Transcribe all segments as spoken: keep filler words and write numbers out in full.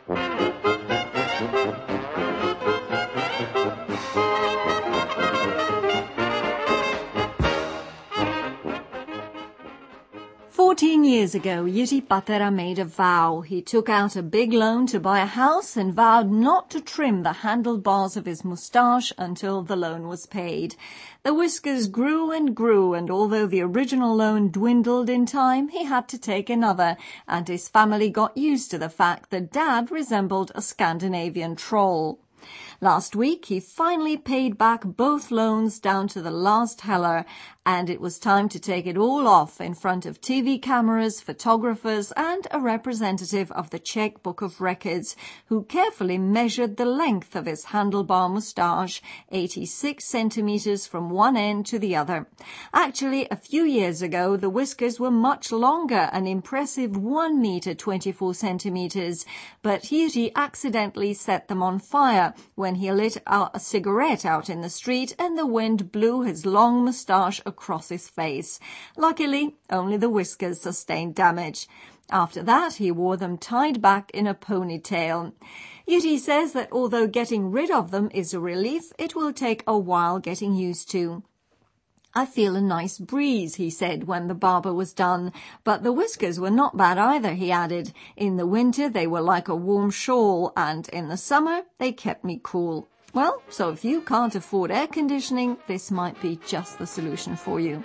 Fourteen years ago, Jiri Patera made a vow. He took out a big loan to buy a house and vowed not to trim the handlebars of his moustache until the loan was paid. The whiskers grew and grew, and although the original loan dwindled in time, he had to take another, and his family got used to the fact that Dad resembled a Scandinavian troll. Last week, he finally paid back both loans down to the last heller, and it was time to take it all off in front of T V cameras, photographers, and a representative of the Czech Book of Records, who carefully measured the length of his handlebar moustache, eighty-six centimeters from one end to the other. Actually, a few years ago, the whiskers were much longer, an impressive one meter twenty-four centimeters, but Jiri accidentally set them on fire when he lit a cigarette out in the street and the wind blew his long moustache across his face. Luckily, only the whiskers sustained damage. After that, he wore them tied back in a ponytail. Jiri says that although getting rid of them is a relief, it will take a while getting used to. I feel a nice breeze, he said when the barber was done. But the whiskers were not bad either, he added. In the winter, they were like a warm shawl, and in the summer, they kept me cool. Well, so if you can't afford air conditioning, this might be just the solution for you.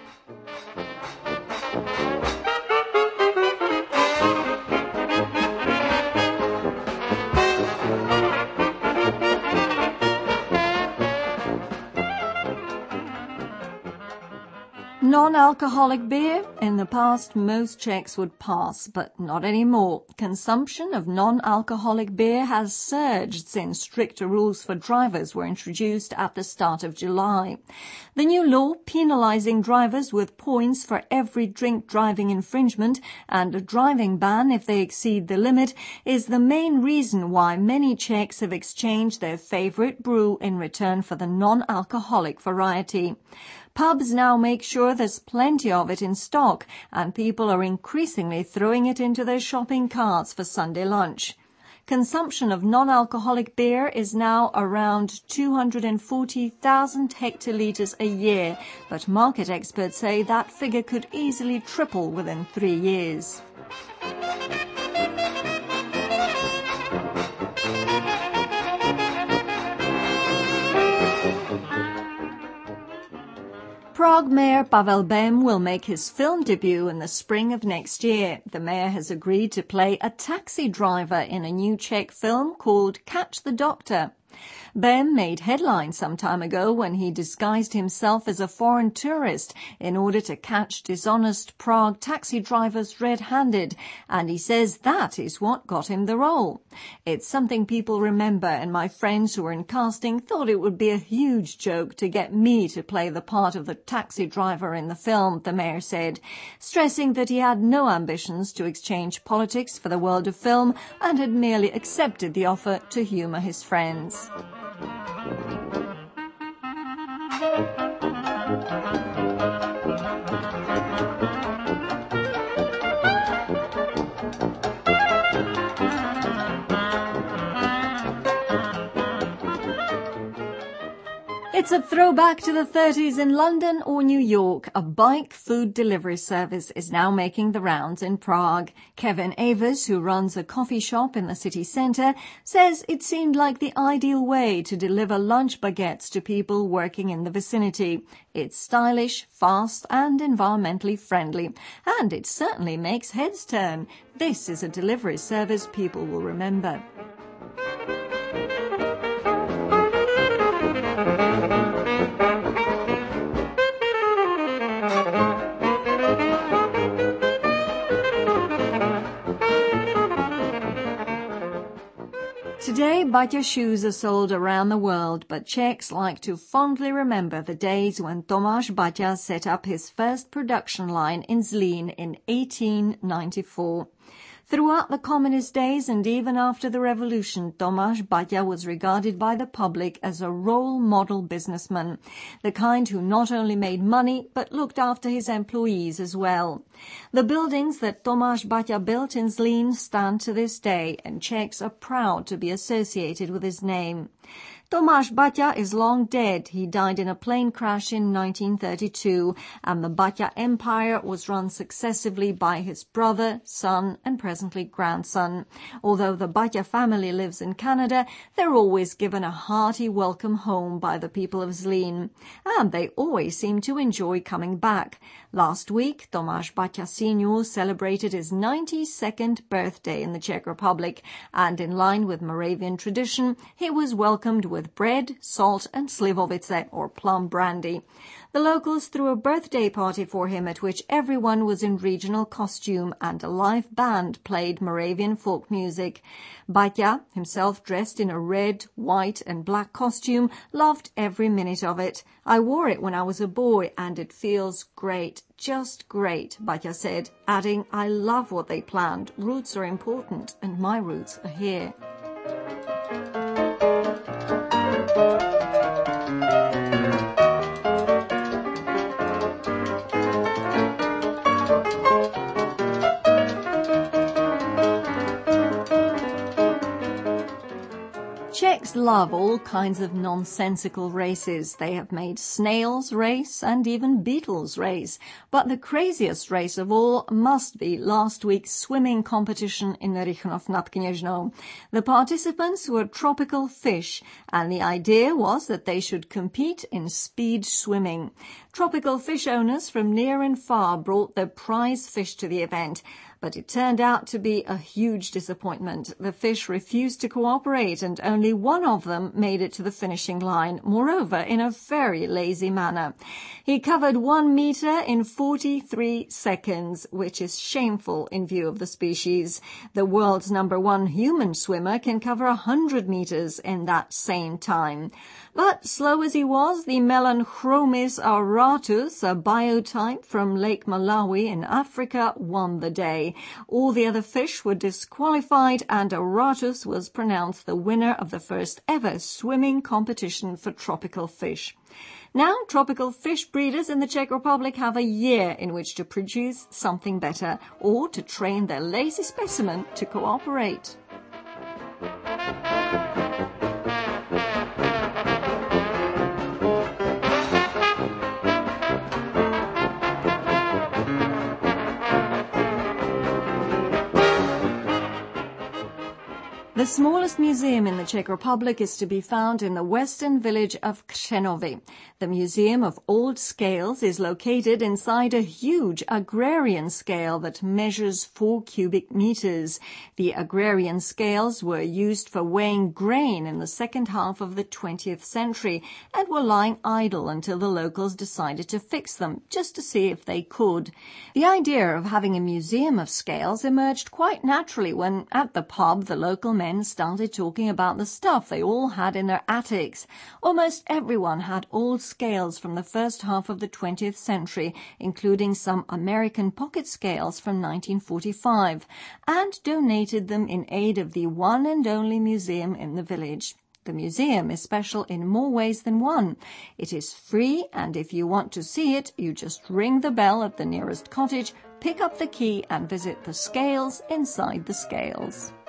Non-alcoholic beer? In the past, most Czechs would pass, but not anymore. Consumption of non-alcoholic beer has surged since stricter rules for drivers were introduced at the start of July. The new law, penalizing drivers with points for every drink driving infringement and a driving ban if they exceed the limit, is the main reason why many Czechs have exchanged their favorite brew in return for the non-alcoholic variety. Pubs now make sure there's plenty of it in stock, and people are increasingly throwing it into their shopping carts for Sunday lunch. Consumption of non-alcoholic beer is now around two hundred forty thousand hectolitres a year, but market experts say that figure could easily triple within three years. Prague Mayor Pavel Bem will make his film debut in the spring of next year. The mayor has agreed to play a taxi driver in a new Czech film called Catch the Doctor. Bem made headlines some time ago when he disguised himself as a foreign tourist in order to catch dishonest Prague taxi drivers red-handed, and he says that is what got him the role. It's something people remember, and my friends who were in casting thought it would be a huge joke to get me to play the part of the taxi driver in the film, the mayor said, stressing that he had no ambitions to exchange politics for the world of film and had merely accepted the offer to humour his friends. It's a throwback to the thirties in London or New York. A bike food delivery service is now making the rounds in Prague. Kevin Avers, who runs a coffee shop in the city centre, says it seemed like the ideal way to deliver lunch baguettes to people working in the vicinity. It's stylish, fast and environmentally friendly. And it certainly makes heads turn. This is a delivery service people will remember. Today, Baťa shoes are sold around the world, but Czechs like to fondly remember the days when Tomáš Baťa set up his first production line in Zlín in eighteen ninety-four. Throughout the communist days and even after the revolution, Tomáš Baťa was regarded by the public as a role model businessman, the kind who not only made money but looked after his employees as well. The buildings that Tomáš Baťa built in Zlín stand to this day, and Czechs are proud to be associated with his name. Tomáš Baťa is long dead. He died in a plane crash in nineteen thirty-two, and the Baťa Empire was run successively by his brother, son, and presently grandson. Although the Baťa family lives in Canada, they're always given a hearty welcome home by the people of Zlín, and they always seem to enjoy coming back. Last week, Tomáš Baťa Senior celebrated his ninety-second birthday in the Czech Republic, and in line with Moravian tradition, he was welcomed with bread, salt, and slivovice, or plum brandy. The locals threw a birthday party for him at which everyone was in regional costume and a live band played Moravian folk music. Baťa, himself dressed in a red, white, and black costume, loved every minute of it. I wore it when I was a boy, and it feels great, just great, Baťa said, adding, I love what they planned. Roots are important, and my roots are here. Czechs love all kinds of nonsensical races. They have made snails race and even beetles race. But the craziest race of all must be last week's swimming competition in Rychnov nad Kněžnou. The participants were tropical fish, and the idea was that they should compete in speed swimming. Tropical fish owners from near and far brought their prize fish to the event, but it turned out to be a huge disappointment. The fish refused to cooperate, and only one of them made it to the finishing line, moreover in a very lazy manner. He covered one meter in forty-three seconds, which is shameful in view of the species. The world's number one human swimmer can cover a hundred meters in that same time. But slow as he was, the Melanchromis auratus, a biotype from Lake Malawi in Africa, won the day. All the other fish were disqualified, and Auratus was pronounced the winner of the first ever swimming competition for tropical fish. Now, tropical fish breeders in the Czech Republic have a year in which to produce something better, or to train their lazy specimen to cooperate. The smallest museum in the Czech Republic is to be found in the western village of Křenovy. The Museum of Old Scales is located inside a huge agrarian scale that measures four cubic meters. The agrarian scales were used for weighing grain in the second half of the twentieth century and were lying idle until the locals decided to fix them, just to see if they could. The idea of having a museum of scales emerged quite naturally when, at the pub, the local men started talking about the stuff they all had in their attics. Almost everyone had old scales from the first half of the twentieth century, including some American pocket scales from nineteen forty-five, and donated them in aid of the one and only museum in the village. The museum is special in more ways than one. It is free, and if you want to see it, you just ring the bell at the nearest cottage, pick up the key, and visit the scales inside the scales.